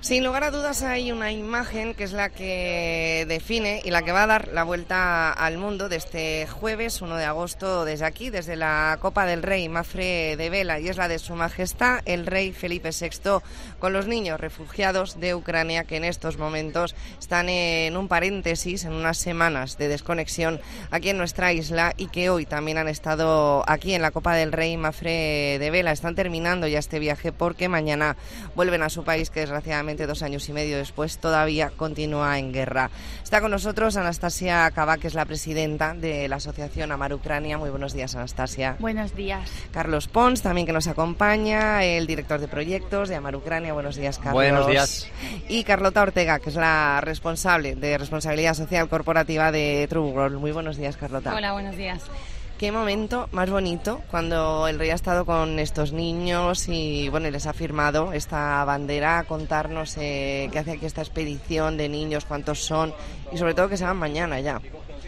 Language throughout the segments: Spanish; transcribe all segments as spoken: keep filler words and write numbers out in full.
Sin lugar a dudas hay una imagen que es la que define y la que va a dar la vuelta al mundo de este jueves uno de agosto desde aquí, desde la Copa del Rey Mafre de Vela, y es la de Su Majestad el Rey Felipe sexto con los niños refugiados de Ucrania que en estos momentos están en un paréntesis, en unas semanas de desconexión aquí en nuestra isla y que hoy también han estado aquí en la Copa del Rey Mafre de Vela. Están terminando ya este viaje porque mañana vuelven a su país, que desgraciadamente dos años y medio después todavía continúa en guerra. Está con nosotros Anastasia Kavak, que es la presidenta de la asociación Amar Ucrania. Muy buenos días, Anastasia. Buenos días. Carlos Pons, también, que nos acompaña, el director de proyectos de Amar Ucrania. Buenos días, Carlos. Buenos días. Y Carlota Ortega, que es la responsable de responsabilidad social corporativa de True World. Muy buenos días, Carlota. Hola, buenos días. Qué momento más bonito cuando el rey ha estado con estos niños y bueno, les ha firmado esta bandera. Contarnos eh, qué hace aquí esta expedición de niños, cuántos son y sobre todo que se van mañana ya.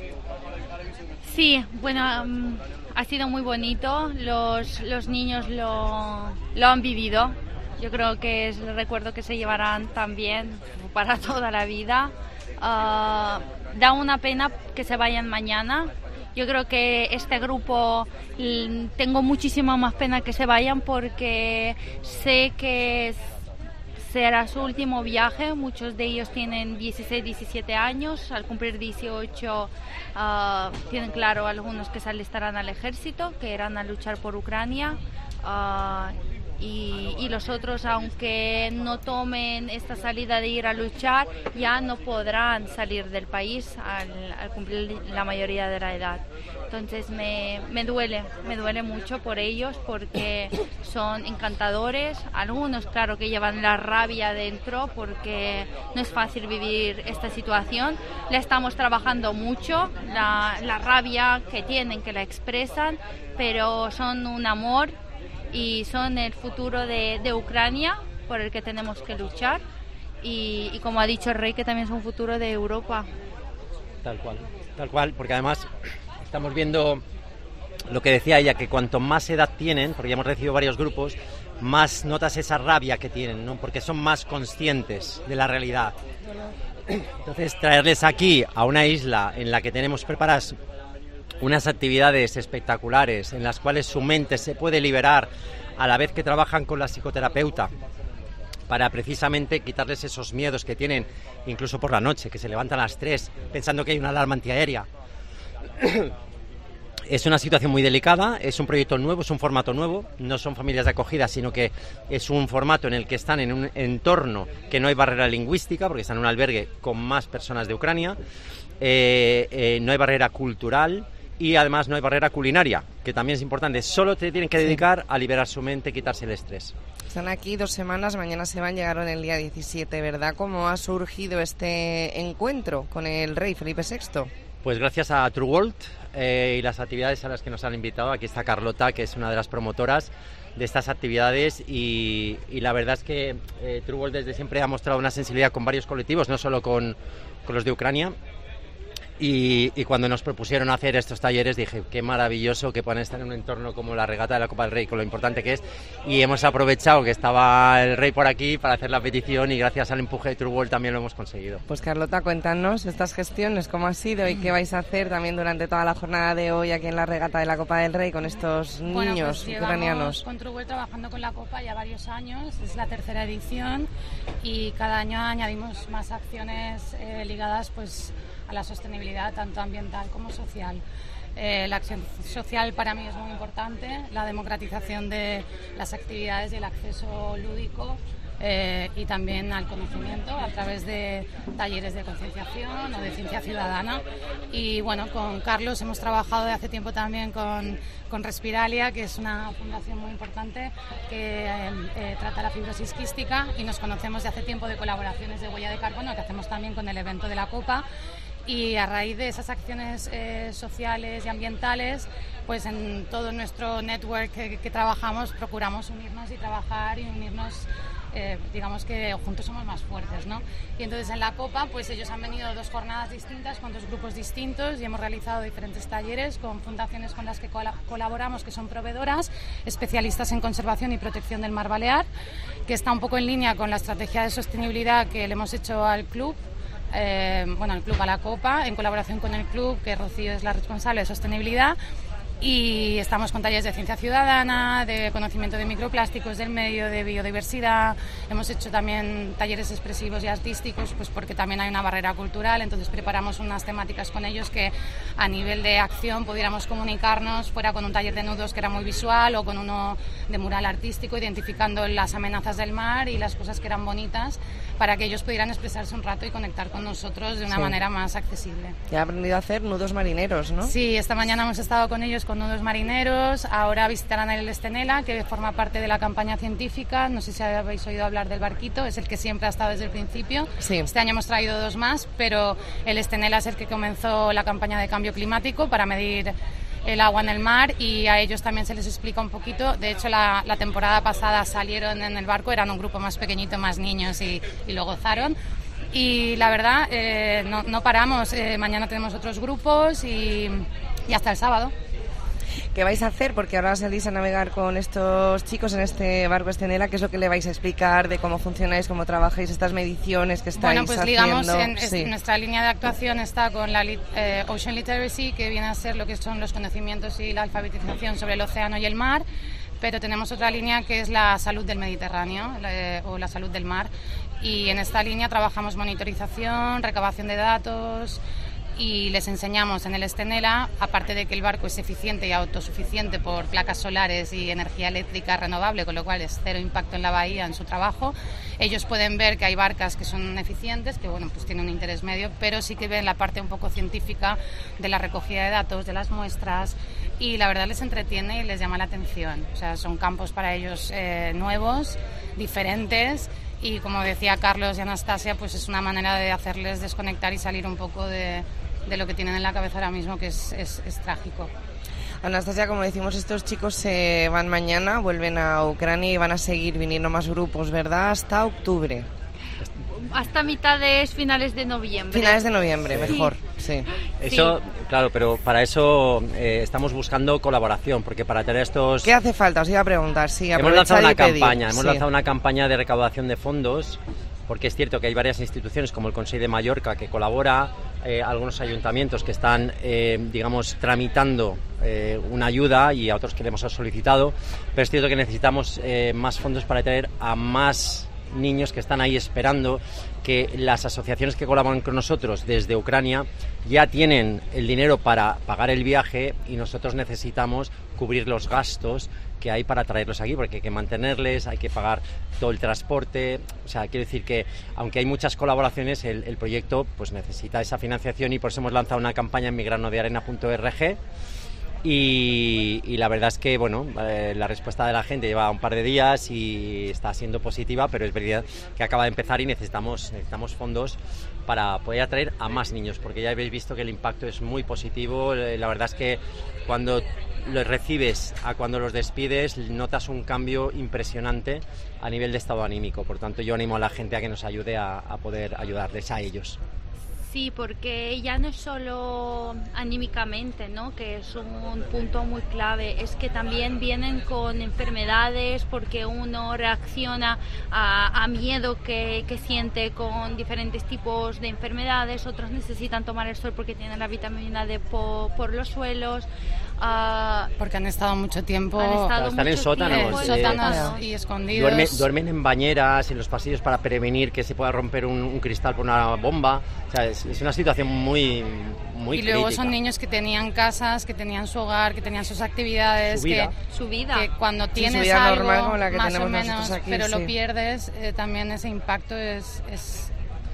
Sí, bueno, um, ha sido muy bonito. Los, los niños lo, lo han vivido. Yo creo que es el recuerdo que se llevarán también para toda la vida. Uh, da una pena que se vayan mañana. Yo creo que este grupo tengo muchísima más pena que se vayan porque sé que será su último viaje. Muchos de ellos tienen dieciséis, diecisiete años. Al cumplir dieciocho uh, tienen claro algunos que se alistarán al ejército, que irán a luchar por Ucrania. Uh, Y, y los otros, aunque no tomen esta salida de ir a luchar, ya no podrán salir del país al, al cumplir la mayoría de la edad. Entonces me, me duele, me duele mucho por ellos porque son encantadores. Algunos, claro, que llevan la rabia dentro porque no es fácil vivir esta situación. La estamos trabajando mucho, la, la rabia que tienen, que la expresan, pero son un amor y son el futuro de, de Ucrania por el que tenemos que luchar y, y como ha dicho el rey, que también es un futuro de Europa. Tal cual, tal cual, porque además estamos viendo lo que decía ella, que cuanto más edad tienen, porque ya hemos recibido varios grupos, más notas esa rabia que tienen, ¿no? Porque son más conscientes de la realidad. Entonces traerles aquí a una isla en la que tenemos preparadas unas actividades espectaculares en las cuales su mente se puede liberar a la vez que trabajan con la psicoterapeuta para precisamente quitarles esos miedos que tienen incluso por la noche, que se levantan a las tres pensando que hay una alarma antiaérea. Es una situación muy delicada, es un proyecto nuevo, es un formato nuevo, no son familias de acogida, sino que es un formato en el que están en un entorno que no hay barrera lingüística, porque están en un albergue con más personas de Ucrania, eh, eh, no hay barrera cultural. Y además no hay barrera culinaria, que también es importante. Solo te tienen que dedicar a liberar su mente, quitarse el estrés. Están aquí dos semanas, mañana se van, llegaron el día diecisiete, ¿verdad? ¿Cómo ha surgido este encuentro con el rey Felipe sexto? Pues gracias a True World eh, y las actividades a las que nos han invitado. Aquí está Carlota, que es una de las promotoras de estas actividades y, y la verdad es que eh, True World desde siempre ha mostrado una sensibilidad con varios colectivos, no solo con, con los de Ucrania. Y, y cuando nos propusieron hacer estos talleres dije, qué maravilloso que puedan estar en un entorno como la regata de la Copa del Rey, con lo importante que es, y hemos aprovechado que estaba el rey por aquí para hacer la petición y gracias al empuje de True World también lo hemos conseguido. Pues Carlota, cuéntanos estas gestiones, cómo ha sido y qué vais a hacer también durante toda la jornada de hoy aquí en la regata de la Copa del Rey con estos niños bueno, pues ucranianos. Con True World trabajando con la Copa ya varios años, es la tercera edición y cada año añadimos más acciones eh, ligadas pues a la sostenibilidad tanto ambiental como social. Eh, la acción social para mí es muy importante, la democratización de las actividades y el acceso lúdico eh, y también al conocimiento a través de talleres de concienciación o de ciencia ciudadana. Y bueno, con Carlos hemos trabajado de hace tiempo también con, con Respiralia, que es una fundación muy importante que eh, eh, trata la fibrosis quística, y nos conocemos de hace tiempo de colaboraciones de huella de carbono que hacemos también con el evento de la Copa. Y a raíz de esas acciones eh, sociales y ambientales, pues en todo nuestro network que, que trabajamos procuramos unirnos y trabajar y unirnos eh, digamos que juntos somos más fuertes, ¿no? Y entonces en la Copa, pues ellos han venido dos jornadas distintas con dos grupos distintos y hemos realizado diferentes talleres con fundaciones con las que col- colaboramos, que son proveedoras, especialistas en conservación y protección del mar Balear, que está un poco en línea con la estrategia de sostenibilidad que le hemos hecho al club. Eh, bueno, el club a la Copa, en colaboración con el club, que Rocío es la responsable de sostenibilidad, y estamos con talleres de ciencia ciudadana, de conocimiento de microplásticos, del medio, de biodiversidad. Hemos hecho también talleres expresivos y artísticos, pues porque también hay una barrera cultural, entonces preparamos unas temáticas con ellos que a nivel de acción pudiéramos comunicarnos, fuera con un taller de nudos que era muy visual o con uno de mural artístico, identificando las amenazas del mar y las cosas que eran bonitas, para que ellos pudieran expresarse un rato y conectar con nosotros de una sí. manera más accesible. Ya ha aprendido a hacer nudos marineros, ¿no? Sí, esta mañana hemos estado con ellos con nudos marineros, ahora visitarán el Estenela, que forma parte de la campaña científica, no sé si habéis oído hablar del barquito, es el que siempre ha estado desde el principio. Sí. Este año hemos traído dos más, pero el Estenela es el que comenzó la campaña de cambio climático para medir el agua en el mar, y a ellos también se les explica un poquito. De hecho, la, la temporada pasada salieron en el barco, eran un grupo más pequeñito, más niños, y, y lo gozaron. Y la verdad, eh, no, no paramos. Eh, mañana tenemos otros grupos y, y hasta el sábado. ¿Qué vais a hacer? Porque ahora salís a navegar con estos chicos en este barco Estenela. ¿Qué es lo que le vais a explicar de cómo funcionáis, cómo trabajáis, estas mediciones que estáis haciendo? Bueno, pues haciendo? digamos, en, sí. en nuestra línea de actuación está con la eh, Ocean Literacy, que viene a ser lo que son los conocimientos y la alfabetización sobre el océano y el mar. Pero tenemos otra línea que es la salud del Mediterráneo la, o la salud del mar. Y en esta línea trabajamos monitorización, recabación de datos, y les enseñamos en el Estenela, aparte de que el barco es eficiente y autosuficiente por placas solares y energía eléctrica renovable, con lo cual es cero impacto en la bahía en su trabajo, ellos pueden ver que hay barcas que son eficientes, que bueno, pues tienen un interés medio, pero sí que ven la parte un poco científica de la recogida de datos, de las muestras, y la verdad les entretiene y les llama la atención. O sea, son campos para ellos eh, nuevos, diferentes, y como decía Carlos y Anastasia, pues es una manera de hacerles desconectar y salir un poco de, de lo que tienen en la cabeza ahora mismo, que es, es, es trágico. Anastasia, como decimos, estos chicos se van mañana, vuelven a Ucrania y van a seguir viniendo más grupos, ¿verdad? Hasta octubre. Hasta mitades, finales de noviembre. Finales de noviembre, mejor, sí. Eso, sí. claro, pero para eso eh, estamos buscando colaboración, porque para tener estos... ¿Qué hace falta? Os iba a preguntar, sí. Hemos lanzado una pedir. campaña, hemos sí. lanzado una campaña de recaudación de fondos, porque es cierto que hay varias instituciones como el Consell de Mallorca que colabora, eh, algunos ayuntamientos que están, eh, digamos, tramitando eh, una ayuda, y a otros que le hemos solicitado, pero es cierto que necesitamos eh, más fondos para traer a más niños que están ahí esperando, que las asociaciones que colaboran con nosotros desde Ucrania ya tienen el dinero para pagar el viaje, y nosotros necesitamos cubrir los gastos que hay para traerlos aquí, porque hay que mantenerles, hay que pagar todo el transporte. O sea, quiero decir que aunque hay muchas colaboraciones, el, el proyecto pues necesita esa financiación, y por eso hemos lanzado una campaña en mi grano de arena punto org. Y, y la verdad es que bueno, eh, la respuesta de la gente lleva un par de días y está siendo positiva, pero es verdad que acaba de empezar y necesitamos, necesitamos fondos para poder atraer a más niños, porque ya habéis visto que el impacto es muy positivo. La verdad es que cuando los recibes a cuando los despides notas un cambio impresionante a nivel de estado anímico. Por tanto, yo animo a la gente a que nos ayude a, a poder ayudarles a ellos. Sí, porque ya no es solo anímicamente, ¿no?, que es un punto muy clave, es que también vienen con enfermedades, porque uno reacciona a, a miedo que, que siente con diferentes tipos de enfermedades, otros necesitan tomar el sol porque tienen la vitamina D por, por los suelos. Uh, porque han estado mucho tiempo han estado están mucho en sótanos, tiempo, en eh, sótanos y escondidos. Duermen, duermen en bañeras, en los pasillos, para prevenir que se pueda romper un, un cristal por una bomba. O sea, es, es una situación muy, muy y luego crítica. son niños que tenían casas, que tenían su hogar, que tenían sus actividades, Su vida. que, su vida. que cuando Sí, tienes su vida algo normal como la que más o tenemos menos, nosotros aquí, pero sí. lo pierdes, eh, también ese impacto es, es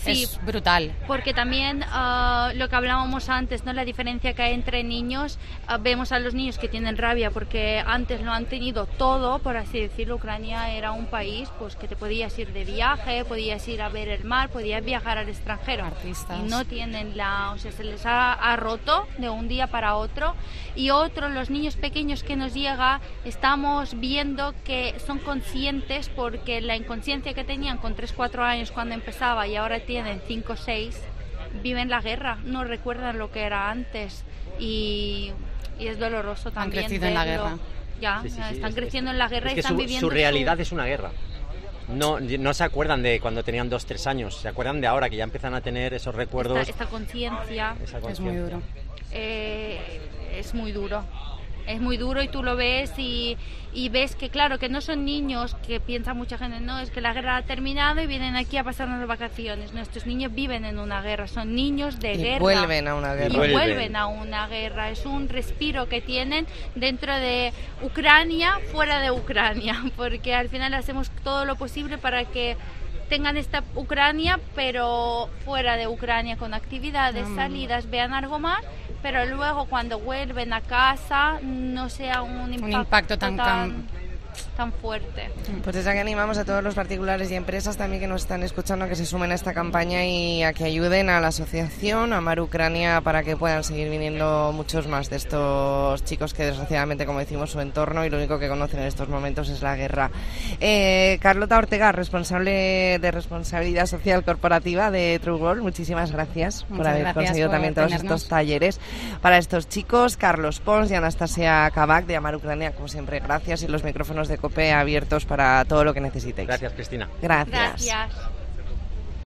Sí, es brutal. Porque también uh, lo que hablábamos antes, ¿no? La diferencia que hay entre niños, uh, vemos a los niños que tienen rabia porque antes lo han tenido todo, por así decirlo. Ucrania era un país pues que te podías ir de viaje, podías ir a ver el mar, podías viajar al extranjero. Artistas. Y no tienen la, o sea, se les ha, ha roto de un día para otro. Y otro, los niños pequeños que nos llega, estamos viendo que son conscientes porque la inconsciencia que tenían con tres cuatro años cuando empezaba y ahora tienen cinco o seis, viven la guerra, no recuerdan lo que era antes y, y es doloroso también. Han crecido en la guerra. Ya, sí, sí, sí, están es, creciendo es, en la guerra es y que están su, viviendo su realidad su... es una guerra. No, no se acuerdan de cuando tenían dos, tres años, se acuerdan de ahora que ya empiezan a tener esos recuerdos. Esta, esta conciencia. Es muy duro. Eh, es muy duro. Es muy duro y tú lo ves y, y ves que, claro, que no son niños que piensa mucha gente, no, es que la guerra ha terminado y vienen aquí a pasar unas vacaciones. Nuestros niños viven en una guerra, son niños de y guerra. vuelven a una guerra. Y vuelven. vuelven a una guerra. Es un respiro que tienen dentro de Ucrania, fuera de Ucrania, porque al final hacemos todo lo posible para que tengan esta Ucrania, pero fuera de Ucrania, con actividades, salidas, vean algo más, pero luego cuando vuelven a casa no sea un impacto, un impacto tan, tan, tan fuerte. Pues desde aquí animamos a todos los particulares y empresas también que nos están escuchando a que se sumen a esta campaña y a que ayuden a la asociación Amar Ucrania para que puedan seguir viniendo muchos más de estos chicos que desgraciadamente, como decimos, su entorno y lo único que conocen en estos momentos es la guerra. Eh, Carlota Ortega, responsable de responsabilidad social corporativa de True World, muchísimas gracias Muchas por haber gracias conseguido por también todos tenernos. estos talleres para estos chicos. Carlos Pons y Anastasia Kabak de Amar Ucrania, como siempre, gracias, y los micrófonos de COPE abiertos para todo lo que necesitéis. Gracias, Cristina. Gracias. Gracias.